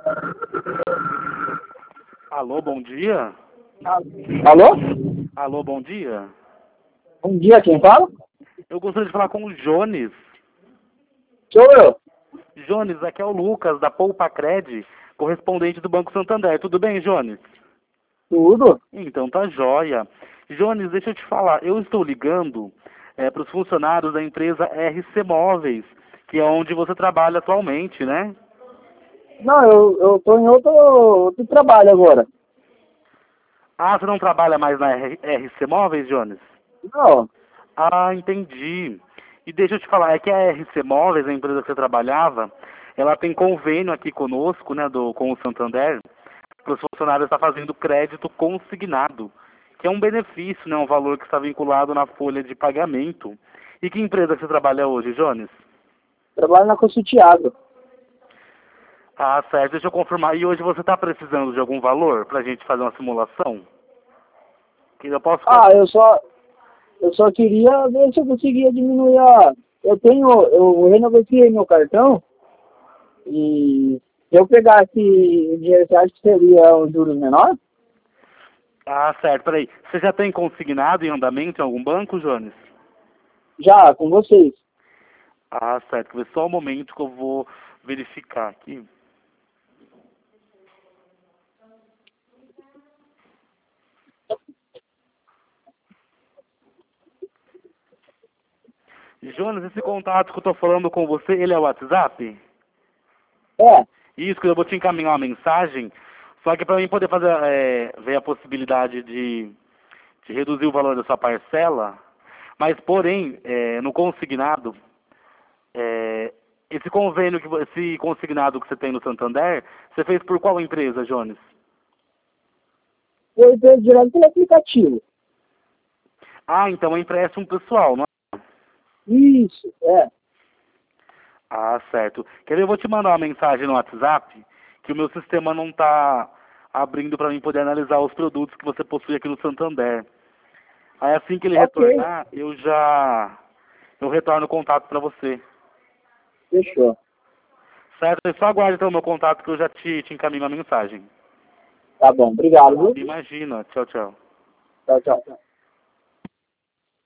Alô, bom dia? Alô? Alô, bom dia? Bom dia, quem fala? Eu gostaria de falar com o Jones. Sou eu. Jones, aqui é o Lucas, da Poupa Cred, correspondente do Banco Santander. Tudo bem, Jones? Tudo? Então tá jóia. Jones, deixa eu te falar, eu estou ligando para os funcionários da empresa RC Móveis, que é onde você trabalha atualmente, né? Não, eu tô em outro trabalho agora. Ah, você não trabalha mais na RC Móveis, Jones? Não, Ah, entendi. E deixa eu te falar, é que a RC Móveis, a empresa que você trabalhava, ela tem convênio aqui conosco, né, com o Santander, para os funcionários estar fazendo crédito consignado, que é um benefício, né, um valor que está vinculado na folha de pagamento. E que empresa que você trabalha hoje, Jones? trabalho na Consultiago. Ah, certo, deixa eu confirmar. E hoje você está precisando de algum valor para a gente fazer uma simulação? Que eu posso... Ah, eu só queria ver se eu conseguia diminuir a... Eu renegociei meu cartão e se eu pegasse o dinheiro, você acha que seria um juros menor? Ah, certo, peraí. Você já tem consignado em andamento em algum banco, Jones? Já, com vocês. Ah, certo. Vê só um momento que eu vou verificar aqui. Jonas, esse contato que eu tô falando com você, ele é o WhatsApp? É, Isso, que eu vou te encaminhar uma mensagem. Só que para mim poder fazer, ver a possibilidade de reduzir o valor da sua parcela, mas porém, no consignado, é, esse consignado que você tem no Santander, você fez por qual empresa, Jones? eu entrei direto pelo aplicativo. Ah, então é empréstimo pessoal, não é? Isso, é. Ah, certo. Quer ver, eu vou te mandar uma mensagem no WhatsApp que o meu sistema não está abrindo para mim poder analisar os produtos que você possui aqui no Santander. Aí assim que ele Ok, retornar, eu retorno o contato para você. fechou. Certo? Só aguarde então o meu contato que eu já te encaminho uma mensagem. Tá bom, obrigado, viu? Imagina. Tchau, tchau. Tchau, tchau.